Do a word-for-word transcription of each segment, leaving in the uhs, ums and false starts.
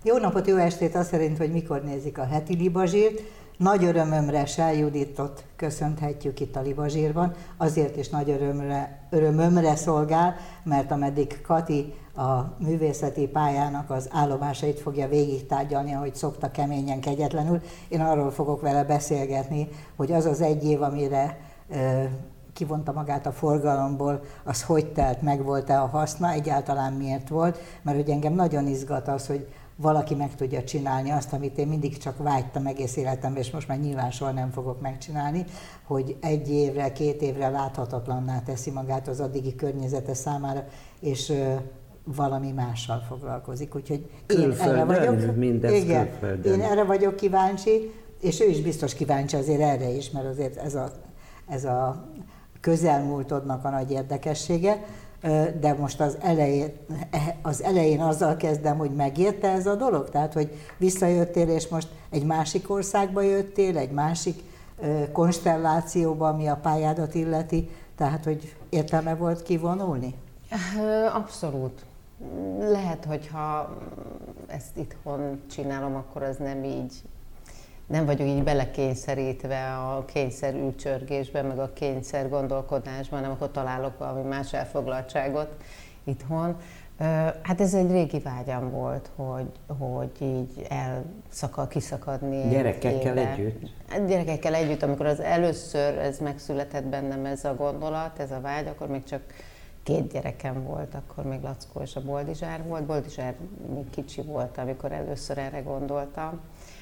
Jó napot, jó estét, azt szerint, hogy mikor nézik a heti Libazsírt. Nagy örömömre Sell Juditot köszönhetjük itt a Libazsírban, azért is nagy örömre, örömömre szolgál, mert ameddig Kati a művészeti pályának az állomásait fogja végig tárgyalni, ahogy szokta, keményen, kegyetlenül, én arról fogok vele beszélgetni, hogy az az egy év, amire e, kivonta magát a forgalomból, az hogy telt, meg volt-e a haszna, egyáltalán miért volt, mert hogy engem nagyon izgat az, hogy valaki meg tudja csinálni azt, amit én mindig csak vágytam egész életemben, és most már nyilván soha nem fogok megcsinálni, hogy egy évre, két évre láthatatlanná teszi magát az addigi környezete számára, és ö, valami mással foglalkozik. Úgyhogy én erre vagyok, igen, én erre vagyok kíváncsi, és ő is biztos kíváncsi azért erre is, mert azért ez a, ez a közelmúltodnak a nagy érdekessége. De most az elején, az elején azzal kezdem, hogy megérte ez a dolog? Tehát, hogy visszajöttél, és most egy másik országba jöttél, egy másik konstellációba, ami a pályádat illeti, tehát, hogy értelme volt kivonulni? Abszolút. Lehet, hogyha ezt itthon csinálom, akkor az nem így, nem vagyok így belekényszerítve a kényszer ülcsörgésben, meg a kényszer gondolkodásban, hanem akkor találok valami más elfoglaltságot itthon. Hát ez egy régi vágyam volt, hogy, hogy így elszakad, kiszakadni. Gyerekekkel együtt? Hát gyerekekkel együtt, amikor az először ez megszületett bennem, ez a gondolat, ez a vágy, akkor még csak két gyerekem volt, akkor még Lackó és a Boldizsár volt. Boldizsár még kicsi volt, amikor először erre gondoltam.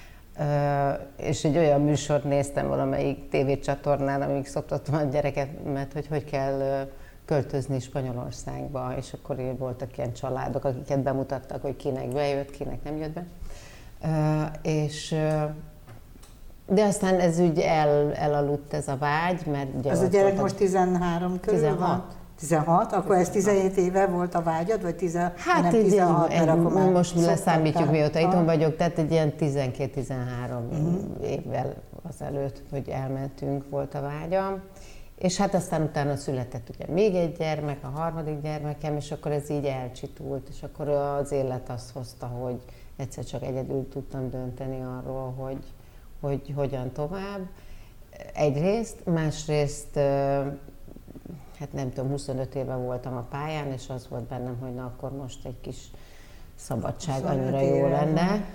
Uh, és egy olyan műsort néztem valamelyik tévécsatornán, amíg szoptattam a gyereket, hogy hogy kell uh, költözni Spanyolországba, és akkor így voltak ilyen családok, akiket bemutattak, hogy kinek bejött, kinek nem jött be. Uh, és, uh, de aztán ez úgy el, elaludt ez a vágy, mert ugye... Az a gyerek voltam, most tizenhárom körül tizenhat. Van? tizenhat? Akkor ez tizenhét éve volt a vágyad, vagy tizenhat? Hát nem, tizenhat, egy, egy, most leszámítjuk, mióta itthon ah. vagyok, tehát egy ilyen tizenkét-tizenhárom uh-huh. évvel azelőtt, hogy elmentünk, volt a vágyam. És hát aztán utána született ugye még egy gyermek, a harmadik gyermekem, és akkor ez így elcsitult, és akkor az élet azt hozta, hogy egyszer csak egyedül tudtam dönteni arról, hogy, hogy hogyan tovább. Egyrészt, másrészt hát nem tudom, huszonöt éve voltam a pályán, és az volt bennem, hogy na akkor most egy kis szabadság annyira jó lenne.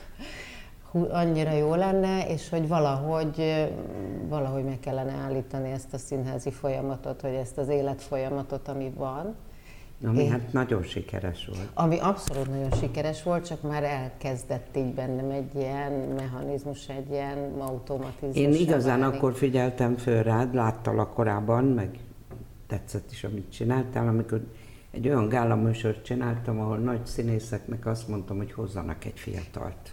annyira jó lenne, és hogy valahogy, valahogy meg kellene állítani ezt a színházi folyamatot, vagy ezt az életfolyamatot, ami van. Ami Én, hát nagyon sikeres volt. Ami abszolút nagyon sikeres volt, csak már elkezdett így bennem egy ilyen mechanizmus, egy ilyen automatizmus. Én igazán válni. Akkor figyeltem föl rád, láttalak korábban, meg tetszett is, amit csináltál, amikor egy olyan gálaműsort csináltam, ahol nagy színészeknek azt mondtam, hogy hozzanak egy fiatalt.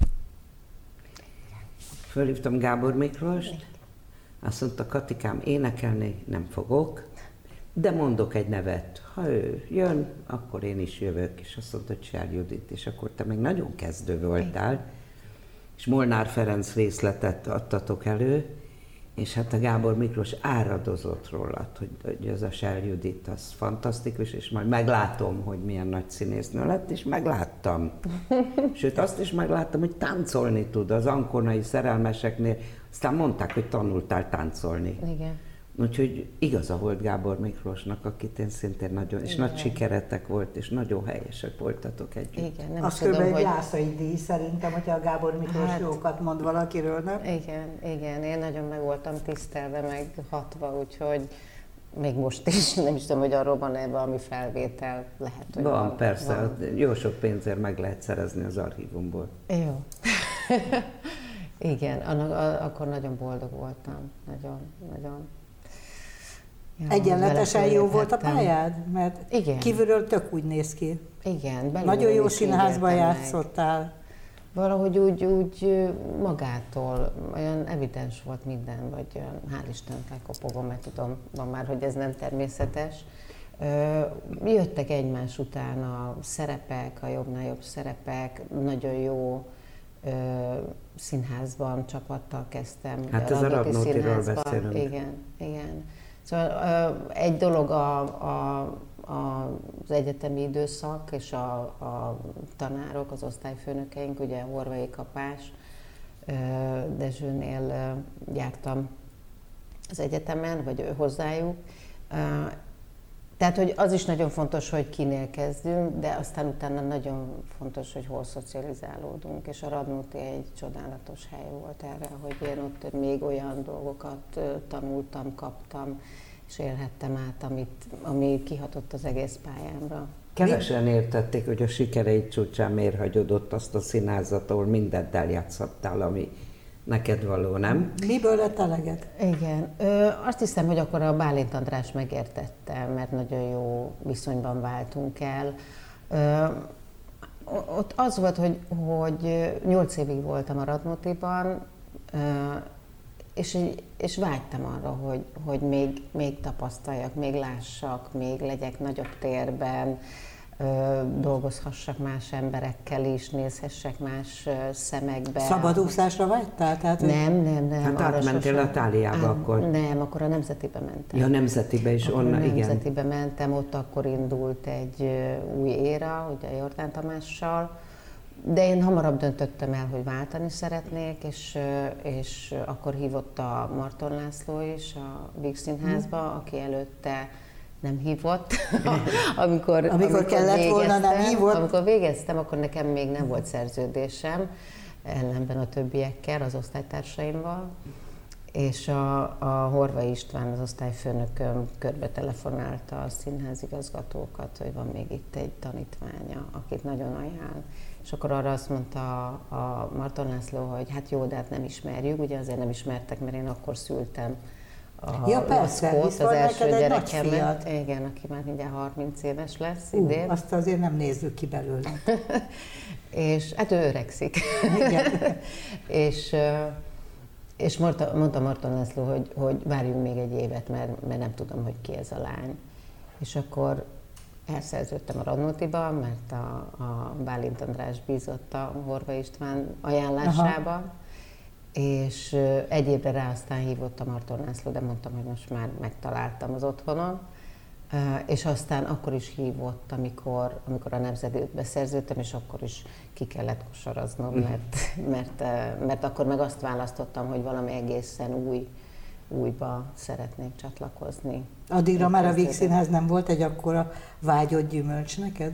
Fölhívtam Gábor Miklóst, azt mondta, Katikám, énekelni nem fogok, de mondok egy nevet. Ha ő jön, akkor én is jövök, és azt mondta, hogy Sell Judit, és akkor te még nagyon kezdő voltál, és Molnár Ferenc részletet adtatok elő, és hát a Gábor Miklós áradozott rólad, hogy, hogy ez a Sell Judit, az fantasztikus, és majd meglátom, hogy milyen nagy színésznő lett, és megláttam. Sőt, azt is megláttam, hogy táncolni tud az ankonai szerelmeseknél. Aztán mondták, hogy tanultál táncolni. Igen. Úgyhogy igaza volt Gábor Miklósnak, akit én szintén nagyon, és Igen. nagy sikeretek volt, és nagyon helyesek voltatok együtt. Igen, nem az tudom, kb. Egy hogy... Lászai díj szerintem, hogyha a Gábor Miklós hát... jókat mond valakiről, nem? Igen, igen, én nagyon meg voltam tisztelve, meg hatva, úgyhogy még most is, nem is tudom, hogy arról van-e valami felvétel, lehet, hogy van. Van, persze, van. Jó sok pénzért meg lehet szerezni az archívumból. Jó. Igen, annak, akkor nagyon boldog voltam, nagyon, nagyon. Ja, egyenletesen jó volt a pályád? Mert igen. Kívülről tök úgy néz ki. Igen. Nagyon jó színházban játszottál. Valahogy úgy, úgy magától, olyan evidens volt minden, vagy olyan, hál' Istennek elkopogom, mert tudom, van már, hogy ez nem természetes. Jöttek egymás után a szerepek, a jobbnál jobb szerepek, nagyon jó színházban, csapattal kezdtem. Hát ez a Radnótiról beszélünk. Igen, igen. Szóval egy dolog a, a az egyetemi időszak, és a, a tanárok, az osztályfőnökeink, ugye Horvai Kapás Dezsőnél jártam az egyetemen, vagy hozzájuk. Tehát, hogy az is nagyon fontos, hogy kinél kezdünk, de aztán utána nagyon fontos, hogy hol szocializálódunk, és a Radnóti egy csodálatos hely volt erre, hogy én ott még olyan dolgokat tanultam, kaptam, és élhettem át, amit, ami kihatott az egész pályámra. Kevesen értették, hogy a sikereid csúcsán miért hagyod ott azt a színházat, ahol mindent eljátszhattál, ami neked való, nem? Miből lett eleged? Igen. Ö, azt hiszem, hogy akkor a Bálint András megértette, mert nagyon jó viszonyban váltunk el. Ö, ott az volt, hogy, hogy nyolc évig voltam a Radnótiban, ö, és, és vágytam arra, hogy, hogy még, még tapasztaljak, még lássak, még legyek nagyobb térben, dolgozhassak más emberekkel is, nézhessek más szemekbe. Szabadúszásra vágytál? Tehát, nem, nem, nem. Hát átmentél a Táliába akkor? Nem, akkor a Nemzetibe mentem. Ja, Nemzetibe is, akkor onnan, a igen. Nemzetibe mentem, ott akkor indult egy új éra, ugye Jordán Tamással, de én hamarabb döntöttem el, hogy váltani szeretnék, és, és akkor hívott a Marton László is a Víg Színházba, hmm. aki előtte nem hívott. amikor, amikor, amikor kellett végeztem, volna, nem hívott. Amikor végeztem, akkor nekem még nem volt szerződésem, ellenben a többiekkel, az osztálytársaimmal, és a, a Horvai István, az osztályfőnököm körbe telefonálta a színházigazgatókat, hogy van még itt egy tanítványa, akit nagyon ajánl. És akkor arra azt mondta a Marton László, hogy hát jó, de hát nem ismerjük, ugye azért nem ismertek, mert én akkor szültem a ja, persze, Lackót, az első gyerekemet. Igen, aki már mindjárt harminc éves lesz uh, idén. Azt azért nem nézzük ki belőle. És hát ő öregszik. és, és mondta, mondta Marton László, hogy, hogy várjunk még egy évet, mert, mert nem tudom, hogy ki ez a lány. És akkor elszerződtem a Radnótiba, mert a, a Bálint András bízott a Horvai István ajánlásába. Aha. És egy évre rá aztán hívott a Marton László, de mondtam, hogy most már megtaláltam az otthonom. És aztán akkor is hívott, amikor, amikor a Nemzetibe szerződtem, és akkor is ki kellett kosaraznom, mert, mert, mert akkor meg azt választottam, hogy valami egészen új, újba szeretnék csatlakozni. Addigra már a Víg Színház nem volt egy akkora vágyott gyümölcs neked?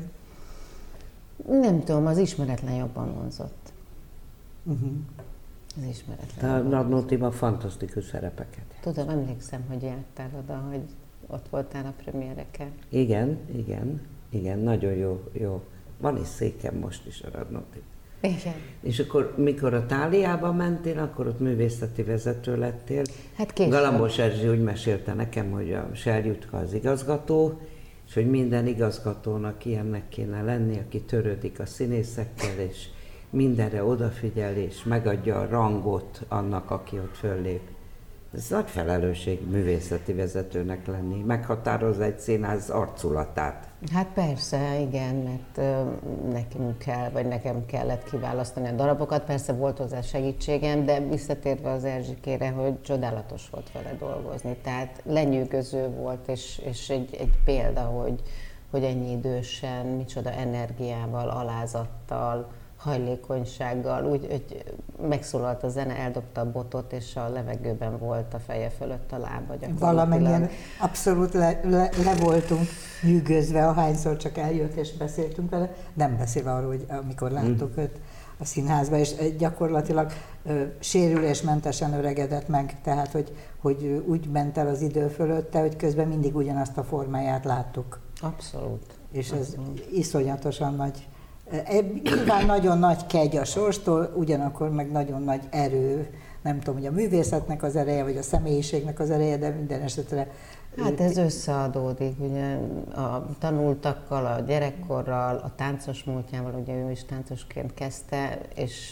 Nem tudom, az ismeretlen jobban vonzott. Uh-huh. Az ismeretlen. A Radnótiban fantasztikus szerepeket. Tudom, emlékszem, hogy jártál oda, hogy ott voltál a premiéreken. Igen, igen, igen, nagyon jó, jó. Van is székem most is a Radnótiban. Igen. És akkor, mikor a Táliába mentél, akkor ott művészeti vezető lettél. Hát később. Galambos Erzsi úgy mesélte nekem, hogy a Serjutka az igazgató, és hogy minden igazgatónak ilyennek kéne lenni, aki törődik a színészekkel, és mindenre odafigyel, és megadja a rangot annak, aki ott föllép. Ez nagy felelősség művészeti vezetőnek lenni, meghatározza egy színház arculatát. Hát persze, igen, mert nekünk kell, vagy nekem kellett kiválasztani a darabokat, persze volt hozzá segítségem, de visszatérve az Erzsikére, hogy csodálatos volt vele dolgozni, tehát lenyűgöző volt, és, és egy, egy példa, hogy, hogy ennyi idősen, micsoda energiával, alázattal, hajlékonysággal, úgy, hogy megszólalt a zene, eldobta a botot, és a levegőben volt a feje fölött a lába gyakorlatilag. Valamennyien abszolút le, le, le voltunk nyűgözve, ahányszor csak eljött és beszéltünk vele, nem beszélve arról, hogy amikor láttuk hmm. őt a színházba, és gyakorlatilag ö, sérülésmentesen öregedett meg, tehát hogy, hogy úgy ment el az idő fölötte, hogy közben mindig ugyanazt a formáját láttuk. Abszolút. És ez Abszolút. Iszonyatosan nagy. Nyilván nagyon nagy kegy a sorstól, ugyanakkor meg nagyon nagy erő, nem tudom, hogy a művészetnek az ereje, vagy a személyiségnek az ereje, de minden esetre... Hát ez összeadódik, ugye a tanultakkal, a gyerekkorral, a táncos múltjával, ugye ő is táncosként kezdte, és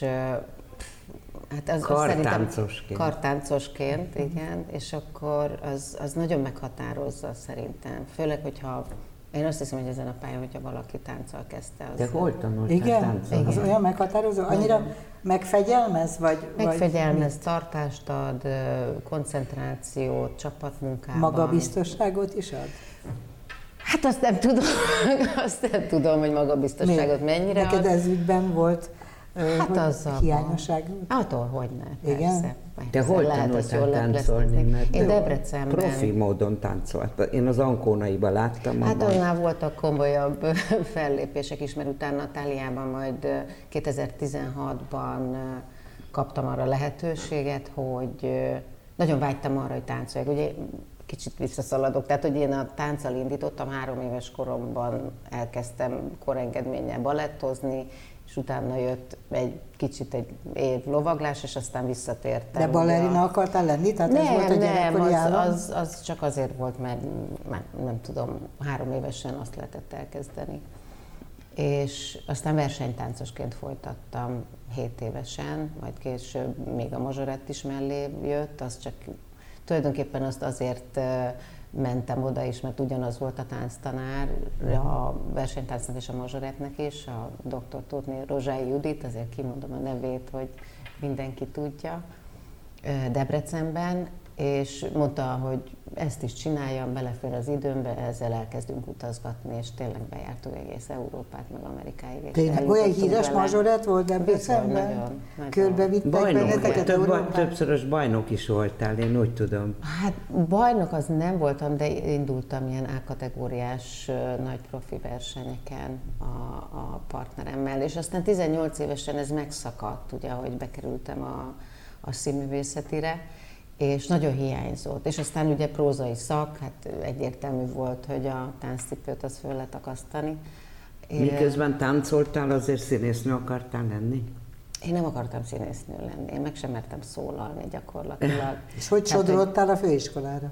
hát az, kartáncosként. Az kartáncosként, igen, és akkor az, az nagyon meghatározza szerintem, főleg, hogyha én azt hiszem, hogy ezen a pályán, hogyha valaki tánccal kezdte, az... De hol tanultál igen? táncolni? Igen, az olyan meghatározó? Annyira megfegyelmez? Vagy, megfegyelmez, vagy tartást ad, koncentrációt, csapatmunkában. Magabiztosságot is ad? Hát azt nem tudom, azt nem tudom, hogy magabiztosságot mennyire ad. Neked ez ügyben volt hát az hiányosság? Attól, hogy ne. Igen? Persze. Te hol tanultál táncolni? Mert én Debrecenben. Profi módon táncolt. Én az Ankónaiban láttam. Hát annál voltak komolyabb fellépések is, mert utána Natáliában majd kétezer-tizenhatban kaptam arra lehetőséget, hogy nagyon vágytam arra, hogy táncoljak. Ugye kicsit visszaszaladok, tehát hogy én a tánccal indítottam, három éves koromban elkezdtem korengedménnyel balettozni, és utána jött egy kicsit egy év lovaglás, és aztán visszatértem. De ballerina akartál lenni? Tehát nem, ez volt a nem, az, az, az, az csak azért volt, mert már nem tudom, három évesen azt lehetett elkezdeni. És aztán versenytáncosként folytattam hét évesen, majd később még a mazsorett is mellé jött, az csak tulajdonképpen azt azért mentem oda is, mert ugyanaz volt a tánctanár, a versenytáncnak és a mazsorettnek is, a doktor Tótné Rozsai Judit, azért kimondom a nevét, hogy mindenki tudja, Debrecenben, és mondta, hogy ezt is csináljam, belefér az időmbe, ezzel elkezdünk utazgatni, és tényleg bejártuk egész Európát, meg Amerikáig. Tényleg olyan híres mazsorett volt Debrecenben? Körbevittek benneteket? Több, többszörös bajnok is voltál, én úgy tudom. Hát bajnok az nem voltam, de indultam ilyen A-kategóriás nagy profi versenyeken a, a partneremmel, és aztán tizennyolc évesen ez megszakadt, ugye, ahogy bekerültem a, a színművészetire, és nagyon hiányzott. És aztán ugye prózai szak, hát egyértelmű volt, hogy a tánccipőt az föl lehet akasztani. Miközben táncoltál, azért színésznő akartál lenni? Én nem akartam színésznő lenni, én meg sem mertem szólalni gyakorlatilag. És hogy sodródtál a főiskolára?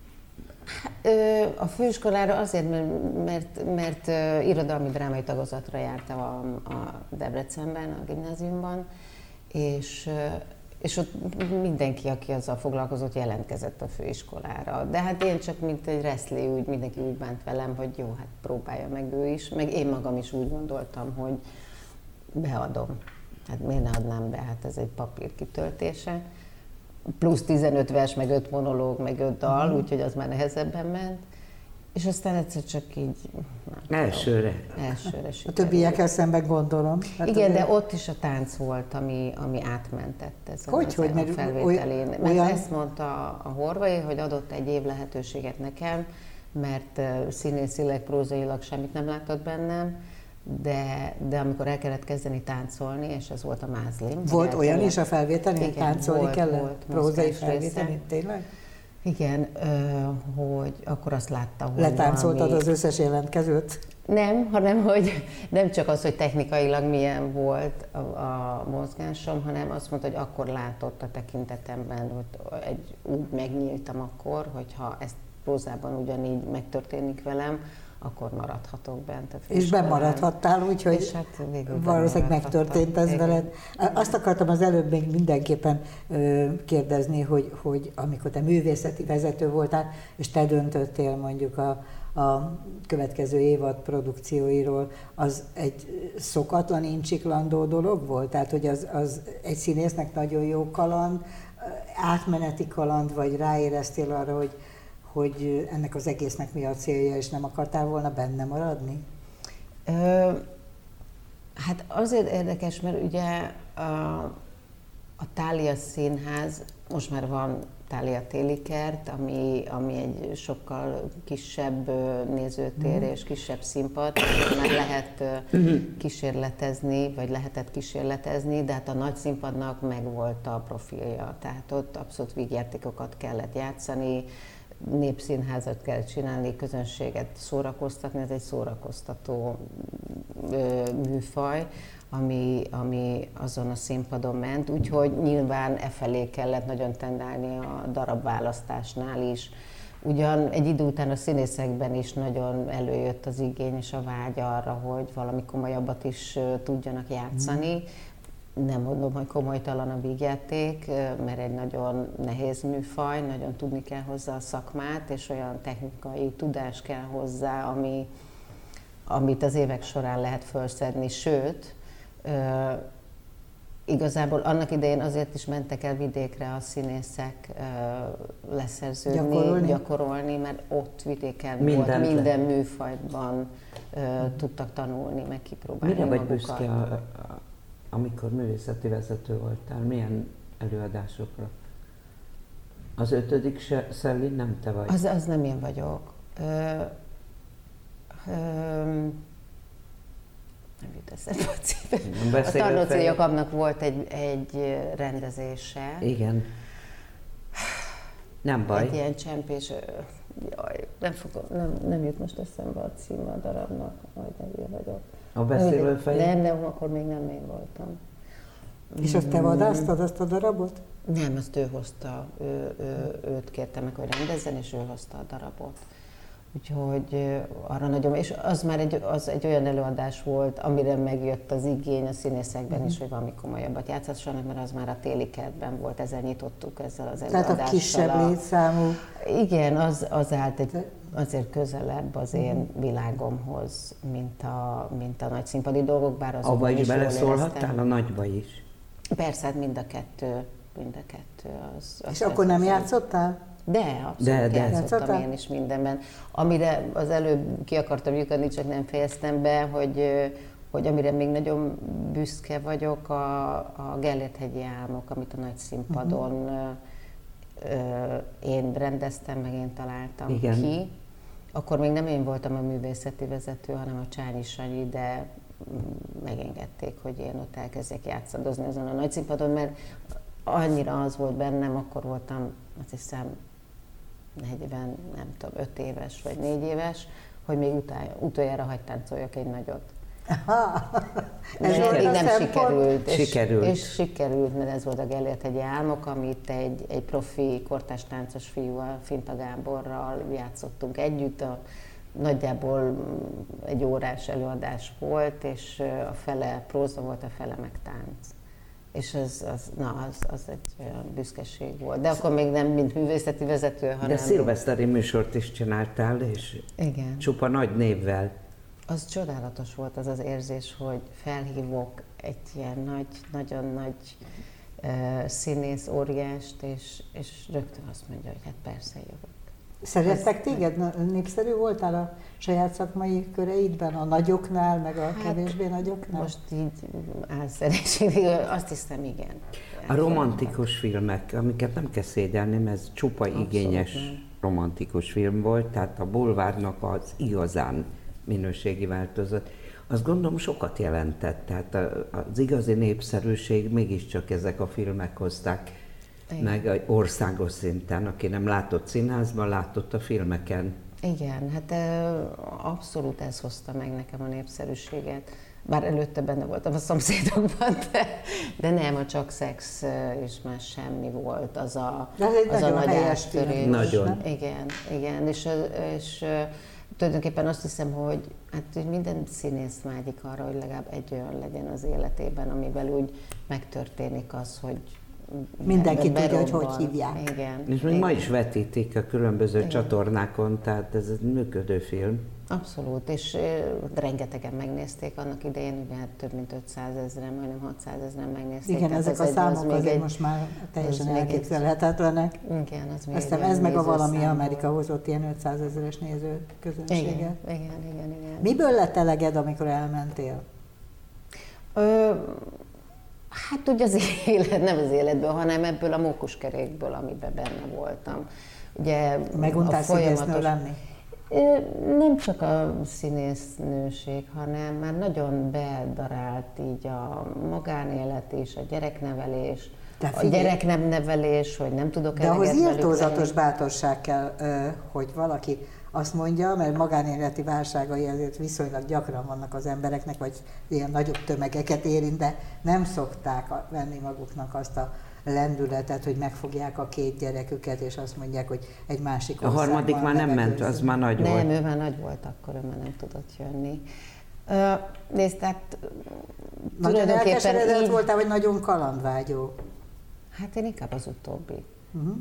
A főiskolára azért, mert, mert, mert irodalmi drámai tagozatra jártam a, a Debrecenben, a gimnáziumban, és és ott mindenki, aki azzal foglalkozott, jelentkezett a főiskolára. De hát én csak mint egy reszli, úgy mindenki úgy bánt velem, hogy jó, hát próbálja meg ő is, meg én magam is úgy gondoltam, hogy beadom. Hát miért ne adnám be, hát ez egy papír kitöltése. Plusz tizenöt vers, meg öt monológ, meg öt dal, mm. úgyhogy az már nehezebben ment. És aztán egyszer csak így... Elsőre. Elsőre a többiekkel szemben gondolom. Hát igen, de ott is a tánc volt, ami, ami átmentett ezen hogy, az hogy, a felvételén. Mert olyan... ezt mondta a Horvai, hogy adott egy év lehetőséget nekem, mert színészileg, prózailag semmit nem látott bennem, de, de amikor el kellett kezdeni táncolni, és ez volt a mázlim. Volt olyan kellett, is a felvételén, hogy táncolni volt, kellett? Volt, prózai felvételén, tényleg? Igen, hogy akkor azt látta, hogy letáncoltad valami... az összes jelentkezőt? Nem, hanem hogy nem csak az, hogy technikailag milyen volt a, a mozgásom, hanem azt mondta, hogy akkor látott a tekintetemben, hogy egy, úgy megnyíltam akkor, hogyha ezt prózában ugyanígy megtörténik velem, akkor maradhatok bent a És bemaradhattál, úgyhogy hát valószínűleg megtörtént ez veled. Azt akartam az előbb még mindenképpen kérdezni, hogy, hogy amikor te művészeti vezető voltál, és te döntöttél mondjuk a, a következő évad produkcióiról, az egy szokatlan, incsiklandó dolog volt? Tehát, hogy az, az egy színésznek nagyon jó kaland, átmeneti kaland, vagy ráéreztél arra, hogy hogy ennek az egésznek mi a célja, és nem akartál volna benne maradni? Ö, hát azért érdekes, mert ugye a, a Thália Színház, most már van Thália Téli Kert, ami, ami egy sokkal kisebb nézőtér és kisebb színpad, már lehet kísérletezni, vagy lehetett kísérletezni, de hát a nagy színpadnak megvolt a profilja, tehát ott abszolút vígjátékokat kellett játszani, népszínházat kell csinálni, közönséget szórakoztatni, ez egy szórakoztató ö, műfaj, ami, ami azon a színpadon ment, úgyhogy nyilván e felé kellett nagyon tendálni a darabválasztásnál is. Ugyan egy idő után a színészekben is nagyon előjött az igény és a vágy arra, hogy valami komolyabbat is tudjanak játszani. Nem mondom, hogy komolytalan a vígjáték, mert egy nagyon nehéz műfaj, nagyon tudni kell hozzá a szakmát, és olyan technikai tudás kell hozzá, ami, amit az évek során lehet felszedni, sőt, igazából annak idején azért is mentek el vidékre a színészek uh, leszerződni, gyakorolni. gyakorolni, mert ott vidéken Mindent volt, le- minden műfajban uh, tudtak tanulni, meg kipróbálni Mire vagy magukat. büszke, a, a, amikor művészeti vezető voltál? Milyen előadásokra? Az ötödik se, Szellin nem te vagy? Az, az nem én vagyok. Ö, ö, nem jut eszembe a címe. A Tarnóci Jakabnak volt egy, egy rendezése. Igen. Nem baj. Egy ilyen csempés. Jaj, nem, fogom, nem, nem jut most eszembe a címe a darabnak, majd nem vagyok. A beszélőfej? Nem, nem, akkor még nem én voltam. És azt te vadásztad, azt a darabot? Nem, azt ő hozta, ő, ő, őt kérte meg, hogy rendezzen, és ő hozta a darabot. Úgyhogy arra nagyon, és az már egy, az egy olyan előadás volt, amire megjött az igény a színészekben is, hogy valami komolyabbat játszassanak, mert az már a téli kertben volt, ezzel nyitottuk ezzel az előadással. Tehát a kisebb létszámú. Igen, az, az állt egy, azért közelebb az én világomhoz, mint a, mint a nagy színpadi dolgok, bár azokban Abba is is jól beleszólhattál, éreztem. a nagyba is? Persze, hát mind a kettő, mind a kettő. Az, az És akkor nem játszottál? De, abszolút De, de. játszottam Játszottál? én is mindenben. Amire az előbb ki akartam lyukadni, csak nem fejeztem be, hogy, hogy amire még nagyon büszke vagyok, a, a Gellért-hegyi álmok, amit a nagy színpadon uh-huh. én rendeztem, meg én találtam Igen. ki. Akkor még nem én voltam a művészeti vezető, hanem a Csányi Sanyi, de megengedték, hogy én ott elkezdjek játszadozni azon a nagy színpadon, mert annyira az volt bennem, akkor voltam, azt hiszem, negyven, nem tudom, öt éves vagy négy éves, hogy még utál, utoljára hagy táncoljak egy nagyot. Ez Mert volt eddig a nem szempont? sikerült, és, Sikerült. és sikerült, mert ez volt a Gellért-hegyi álmok, amit egy, egy profi kortárs táncos fiúval, Finta Gáborral játszottunk együtt. A, nagyjából egy órás előadás volt, és a fele próza volt, a fele meg tánc. És az, az, na, az, az egy olyan büszkeség volt. De akkor még nem mint művészeti vezető, hanem... De szilveszteri műsort is csináltál, és Igen. csupa nagy névvel. Az csodálatos volt az az érzés, hogy felhívok egy ilyen nagy, nagyon nagy uh, színész, óriást, és, és rögtön azt mondja, hogy hát persze jövök. Szerettek téged? Népszerű voltál a saját szakmai köreidben, a nagyoknál, meg a kevésbé nagyoknál? Most így álszerénységül azt hiszem, igen. A romantikus filmek, amiket nem kell szégyelni, mert ez csupa Abszolút igényes nem. romantikus film volt, tehát a bulvárnak az igazán minőségi változat. Azt gondolom sokat jelentett, tehát az igazi népszerűség mégiscsak ezek a filmek hozták. Igen. Meg országos szinten, aki nem látott színházban, látott a filmeken. Igen, hát abszolút ez hozta meg nekem a népszerűséget. Bár előtte benne voltam a szomszédokban, de, de nem, a Csak szex és más semmi volt, az a, az a nagy áttörés. Nagyon. Igen, igen, és, és tulajdonképpen azt hiszem, hogy hát minden színész vágyik arra, hogy legalább egy olyan legyen az életében, amivel úgy megtörténik az, hogy mindenki berobban. tudja, hogy hogy hívják. Igen. És még igen. ma is vetítik a különböző Igen. csatornákon, tehát ez egy működő film. Abszolút, és uh, rengetegen megnézték annak idején, ugye hát több mint ötszázezren, majdnem hatszázezren megnézték. Igen, ezek a egy, számok az azért egy, most már teljesen még elképzelhetetlenek. Igen, az még Aztán egy ez meg a valami nézőszám Amerika volt. hozott ilyen ötszázezeres néző közönséget. Igen, igen, igen, igen. Miből lett eleged, amikor elmentél? Ö, hát úgy az élet, nem az életből, hanem ebből a mókuskerékből, amiben benne voltam. Ugye Meguntál színésznő lenni? Nem csak a színésznőség, hanem már nagyon bedarált így a magánélet és a gyereknevelés, De a figyelj. gyereknevelés, hogy nem tudok De eleget ahhoz velük írtózatos lenni. bátorság kell, hogy valaki azt mondja, mert magánéleti válságai ezért viszonylag gyakran vannak az embereknek, vagy ilyen nagyobb tömegeket érint, de nem szokták venni maguknak azt a lendületet, hogy megfogják a két gyereküket, és azt mondják, hogy egy másik A harmadik már nem ment, az már nagy Nem, volt. ő már nagy volt akkor, ő már nem tudott jönni. Uh, nézd, tehát Nagyon elkeseredett így... voltál, vagy nagyon kalandvágyó? Hát én inkább az utóbbi. Uh-huh.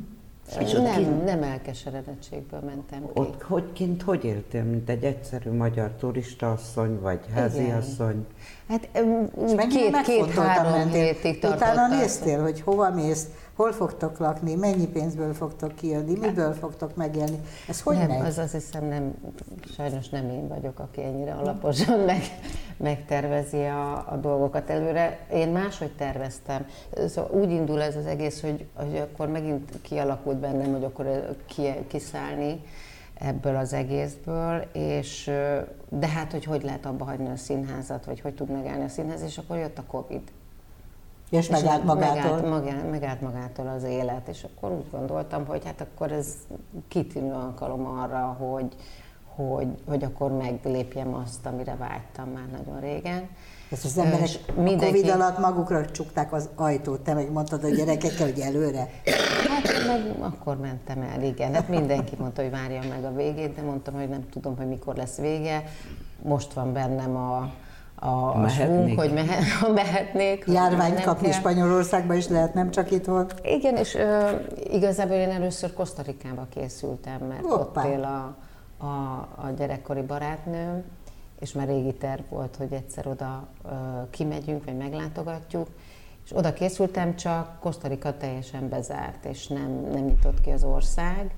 És nem, kint, nem elkeseredettségből mentem ki. ott hogy kint hogy éltél, mint egy egyszerű magyar turistaasszony, vagy háziasszony? Hát két-három hétig tartott. Utána néztél, hogy hova mész, hol fogtok lakni, mennyi pénzből fogtok kijönni, miből fogtok megélni. Ez hogy nem, megy? az azt hiszem nem, sajnos nem én vagyok, aki ennyire alaposan meg, megtervezi a, a dolgokat előre. Én máshogy terveztem. Szóval úgy indul ez az egész, hogy, hogy akkor megint kialakult bennem, hogy akkor ki, kiszállni ebből az egészből, és de hát, hogy hogy lehet abba hagyni a színházat, vagy hogy tud megállni a színház, és akkor jött a Covid. És megállt magától. Megállt, magá, megállt magától az élet, és akkor úgy gondoltam, hogy hát akkor ez kitűnő alkalom arra, hogy, hogy, hogy akkor meglépjem azt, amire vágytam már nagyon régen. Ezt az emberek mindenki... a Covid alatt magukra csukták az ajtót, te meg mondtad a gyerekekkel, hogy előre. Hát meg akkor mentem el, igen. Hát mindenki mondta, hogy várja meg a végét, de mondtam, hogy nem tudom, hogy mikor lesz vége. Most van bennem a a, a svunk, hogy mehe, mehetnék. Járványt kapni kell. Spanyolországban is lehet, nem csak itthon. Igen, és ö, igazából én először Kosztarikába készültem, mert Hoppá. Ott él a, a, a gyerekkori barátnőm, és már régi terv volt, hogy egyszer oda ö, kimegyünk, vagy meglátogatjuk, és oda készültem, csak Kosztarika teljesen bezárt, és nem, nem nyitott ki az ország.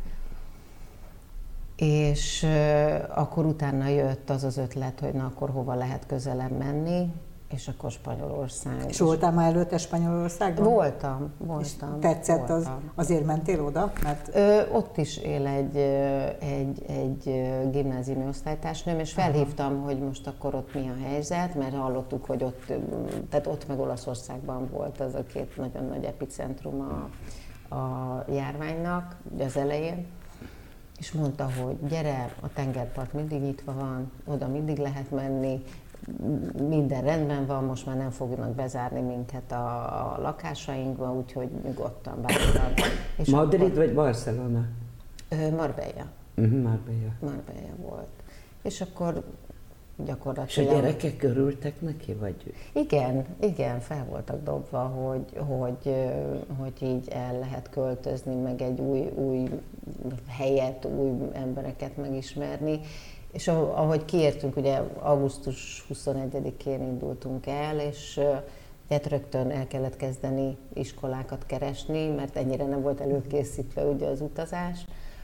És uh, akkor utána jött az az ötlet, hogy na akkor hova lehet közelebb menni, és akkor Spanyolország. És voltál már előtte Spanyolországban? Voltam, voltam. És tetszett, voltam. Az, azért mentél oda? Mert... Ö, ott is él egy, egy, egy gimnáziumi osztálytársnőm, és felhívtam, Aha. hogy most akkor ott mi a helyzet, mert hallottuk, hogy ott, tehát ott meg Olaszországban volt az a két nagyon nagy epicentrum a, a járványnak, az elején. És mondta, hogy gyere, a tengerpart mindig nyitva van, oda mindig lehet menni, minden rendben van, most már nem fognak bezárni minket a, a lakásainkba, úgyhogy nyugodtan bármilyen. Madrid akkor, vagy Barcelona? Marbella. Uh-huh, Marbella. Marbella volt. És akkor gyakorlatilag... És a gyerekek örültek neki, vagy? Igen, igen, fel voltak dobva, hogy, hogy, hogy így el lehet költözni, meg egy új, új helyet, új embereket megismerni. És ahogy kiértünk, ugye augusztus huszonegyedikén indultunk el, és hát rögtön el kellett kezdeni iskolákat keresni, mert ennyire nem volt előkészítve ugye az utazás.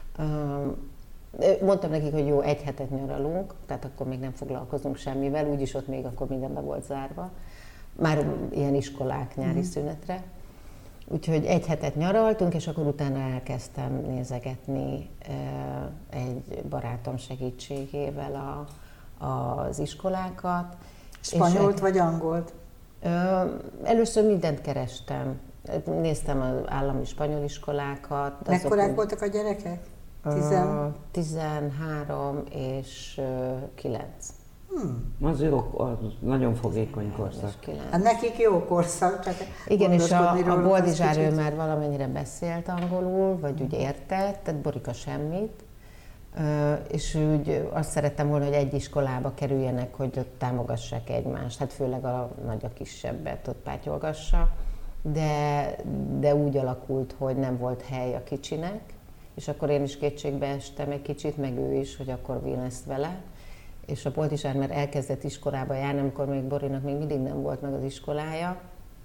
Mondtam nekik, hogy jó, egy hetet nyaralunk, tehát akkor még nem foglalkozunk semmivel, úgyis ott még akkor minden be volt zárva. Már ilyen iskolák nyári mm. szünetre. Úgyhogy egy hetet nyaraltunk, és akkor utána elkezdtem nézegetni egy barátom segítségével a, az iskolákat. Spanyolt vagy angolt? Először mindent kerestem. Néztem az állami spanyol iskolákat. Mekkorák azok, voltak a gyerekek? Tizen... tizenhárom és kilenc. Hmm. Az jó, az nagyon fogékony korszak. Hát nekik jó korszak, csak igen, és a, a Boldizsár ő már valamennyire beszélt angolul, vagy úgy értett, tehát Borika semmit. És úgy azt szerettem volna, hogy egy iskolába kerüljenek, hogy ott támogassák egymást, hát főleg a nagy a kisebbet ott pátyolgassa, de, de úgy alakult, hogy nem volt hely a kicsinek, és akkor én is kétségbe estem egy kicsit, meg ő is, hogy akkor mi lesz vele. És a Boldizsár már elkezdett iskolába járni, amikor még Borinak még mindig nem volt meg az iskolája,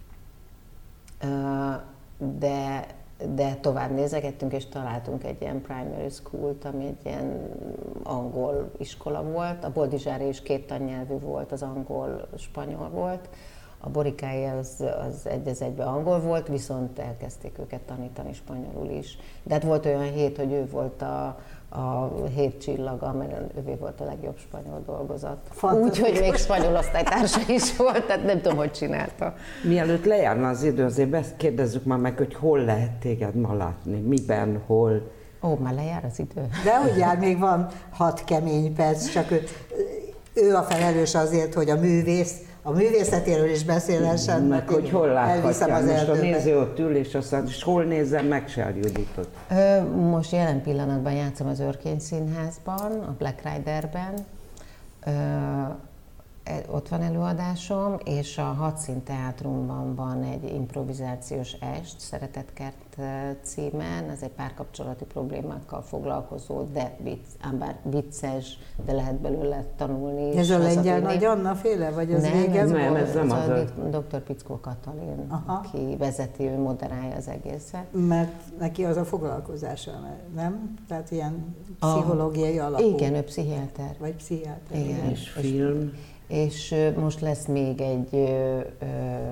de, de tovább nézegettünk, és találtunk egy ilyen primary school-t, ami egy ilyen angol iskola volt. A Boldizsári is két tannyelvű volt, az angol, spanyol volt. A Borikája az, az egy az egyben angol volt, viszont elkezdték őket tanítani spanyolul is. De hát volt olyan hét, hogy ő volt a, a hét csillaga, mert ővé volt a legjobb spanyol dolgozat. Úgyhogy még spanyol osztálytársa is volt, tehát nem tudom, hogy csinálta. Mielőtt lejárna az idő, azért kérdezzük már meg, hogy hol lehet téged ma látni, miben, hol. Ó, már lejár az idő. De úgy jár, még van hat kemény perc, csak ő, ő a felelős azért, hogy a művész, a művészetéről is beszélhessen, meg hogy hol láthatják, az most a néző ott ül, és aztán és hol nézzem meg Sáll Juditot? Most jelen pillanatban játszom az Örkény Színházban, a Black Riderben. ott van előadásom, és a Hadszín Teátrumban van egy improvizációs est, Szeretetkert címen, ez egy párkapcsolati problémákkal foglalkozó, de vicc, ám bár vicces, de lehet belőle tanulni. Ez a Lengyel Nagy Anna féle, vagy az nem, régen ez, nem, volt, ez nem az az a a... doktor Pickó Katalin, Aha. aki vezeti, ő moderálja az egészet. Mert neki az a foglalkozása, nem? Tehát ilyen pszichológiai alapú. Igen, ő pszichiáter. Vagy pszichiáter. Igen. És film. És, és most lesz még egy ö, ö,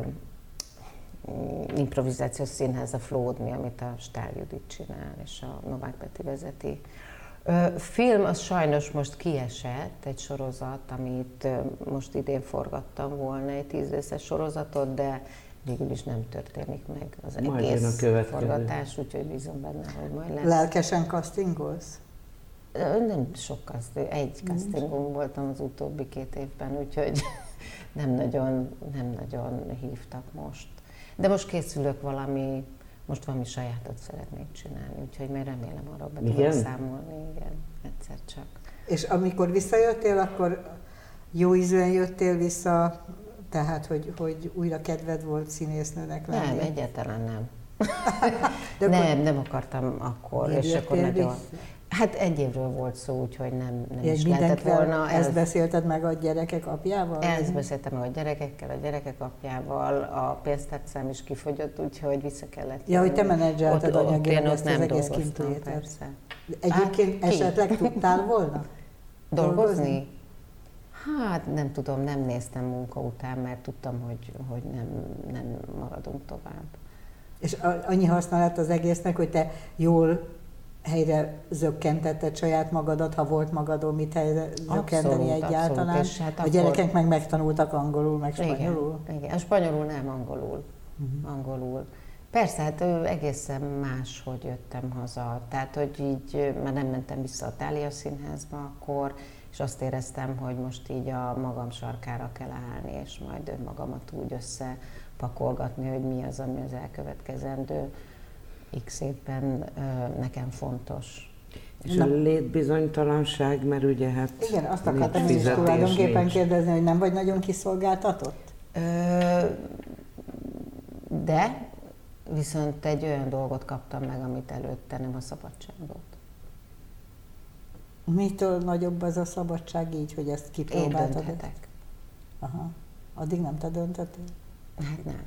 improvizációs színház, a Flódni, amit a Stál Judit csinál, és a Novák Peti vezeti. Ö, film az sajnos most kiesett, egy sorozat, amit ö, most idén forgattam volna, egy tíz részes sorozatot, de végül is nem történik meg az Majd egész jön a forgatás, úgyhogy bízom benne, hogy majd lesz. Lelkesen castingolsz? Nem sok casting, egy castingom voltam az utóbbi két évben, úgyhogy nem nagyon, nem nagyon hívtak most. De most készülök valami, most valami sajátot szeretnék csinálni, úgyhogy majd remélem arra be tudok számolni, igen, egyszer csak. És amikor visszajöttél, akkor jó ízűen jöttél vissza, tehát, hogy, hogy újra kedved volt színésznőnek lenni? Nem, egyáltalán nem. De nem, akkor nem akartam akkor, és jöttél akkor nagyon... vissza? Hát egy évről volt szó, úgyhogy nem, nem És is lehetett volna. Ezt el... beszélted meg a gyerekek apjával? Ezt beszéltem meg a gyerekekkel, a gyerekek apjával, a pénztárcám is kifogyott, úgyhogy vissza kellett. Ja, hogy te menedzselted anyagilag ezt az egész dolgoztam, kintuétet. persze. Egyébként Hát, esetleg tudtál volna? Dolgozni? Hát nem tudom, nem néztem munka után, mert tudtam, hogy, hogy nem, nem maradunk tovább. És annyi haszna lett az egésznek, hogy te jól helyre zökkentetted saját magadat, ha volt magadon mit helyre zökkenteni egyáltalán. Abszolút, és hát a akkor... gyerekek meg megtanultak angolul, meg spanyolul. Igen, igen. A spanyolul nem, angolul. Uh-huh. angolul. Persze, hát egészen más, hogy jöttem haza. Tehát, hogy így már nem mentem vissza a Thália Színházba akkor, és azt éreztem, hogy most így a magam sarkára kell állni, és majd önmagamat úgy összepakolgatni, hogy mi az, ami az elkövetkezendő x évben nekem fontos. És a létbizonytalanság, mert ugye hát igen, azt akartam is tulajdonképpen nincs. kérdezni, hogy nem vagy nagyon kiszolgáltatott? Ö, de viszont egy olyan dolgot kaptam meg, amit előtte, nem a szabadságot. Mitől nagyobb az a szabadság így, hogy ezt kipróbáltad? Én dönthetek. Aha. Addig nem te döntöttél? Hát nem.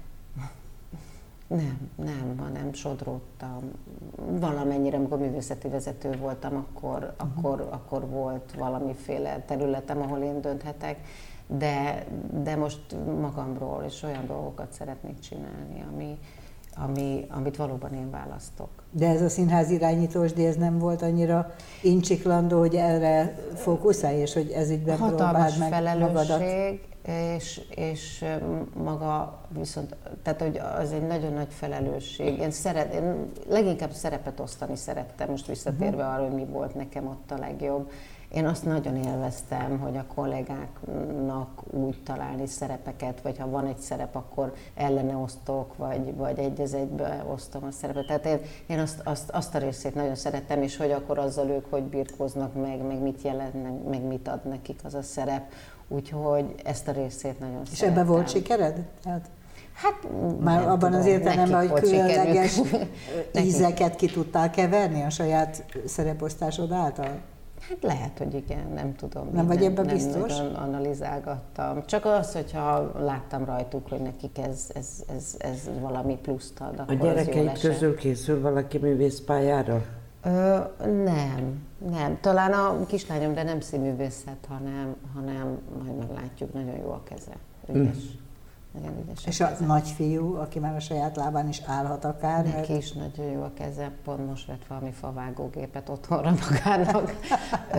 Nem, nem, hanem sodródtam. Valamennyire, amikor művészeti vezető voltam, akkor, uh-huh. akkor, akkor volt valamiféle területem, ahol én dönthetek, de, de most magamról és olyan dolgokat szeretnék csinálni, ami, ami, amit valóban én választok. De ez a színház irányítós díj, ez nem volt annyira incsiklandó, hogy erre fókuszálj, és hogy ez ügyben próbáld meg magadat? És, és maga viszont, tehát hogy az egy nagyon nagy felelősség. Én, szeret, én leginkább szerepet osztani szerettem, most visszatérve arra, hogy mi volt nekem ott a legjobb. Én azt nagyon élveztem, hogy a kollégáknak úgy találni szerepeket, vagy ha van egy szerep, akkor ellene osztok, vagy, vagy egy az egybe osztom a szerepet. Tehát én, én azt, azt, azt a részét nagyon szerettem, és hogy akkor azzal ők hogy birkóznak meg, meg mit jelent, meg mit ad nekik az a szerep. Úgyhogy ezt a részét nagyon és szerettem. És ebben volt sikered? Hát, hát már abban tudom, az értelemben, hogy különleges sikerük. ízeket ki tudtál keverni a saját szereposztásod által? Hát lehet, hogy igen, nem tudom. Nem vagy ebben nem, biztos? Nem analizálgattam. Csak az, hogyha láttam rajtuk, hogy nekik ez, ez, ez, ez valami pluszt ad, akkor a gyerekeid közül készül valaki művészpályára? Ö, nem, nem. Talán a kislányom, de nem színművészet, hanem, hanem majd meglátjuk, nagyon jó a keze. Ügyes. Mm. Nagyon ügyes a És keze. a nagyfiú, aki már a saját lábán is állhat akár. Neki mert... is nagyon jó a keze, pont most vett valami favágógépet otthonra magának. ö,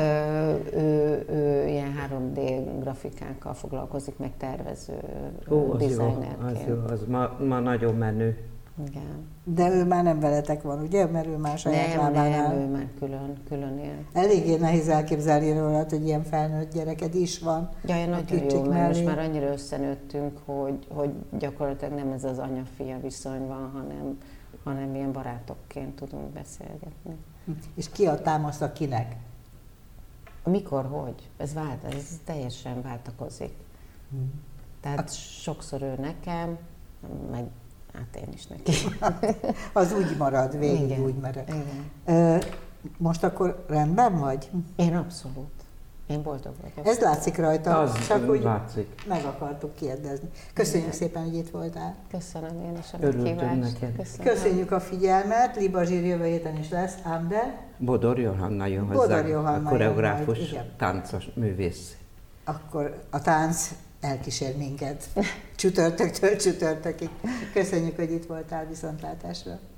ő, ő ilyen három dé grafikákkal foglalkozik, meg tervező, Ó, designerként. Az jó, az, jó, az ma, ma nagyon menő. Igen. De ő már nem veletek van, ugye? Mert ő már saját nem, lábán nem, áll. ő már külön, külön él. Eléggé nehéz elképzelni róla, hogy ilyen felnőtt gyereked is van. Ja, én nagyon jó, mert mellé. most már annyira összenőttünk, hogy, hogy gyakorlatilag nem ez az anya-fia viszony van, hanem, hanem ilyen barátokként tudunk beszélgetni. És ki a támasz a kinek? Mikor, hogy? Ez vált, ez teljesen váltakozik. Hmm. Tehát sokszor ő nekem, meg hát én is neki. Az úgy marad, végig igen, úgy marad. Igen. Most akkor rendben vagy? Én abszolút. Én boldog vagyok. Ez látszik rajta, Az csak úgy látszik. meg akartuk kérdezni. Köszönjük Igen. szépen, hogy itt voltál. Köszönöm én is a Örültem meghívást. neked. Köszönöm. Köszönjük a figyelmet, Liba Zsír jövő héten is lesz, ám de Bodor Johanna jön Bodor hozzá, Johanna a koreográfus, jön majd, igen. táncos művész. akkor a tánc elkísér minket csütörtöktől csütörtökig. Köszönjük, hogy itt voltál, viszontlátásra!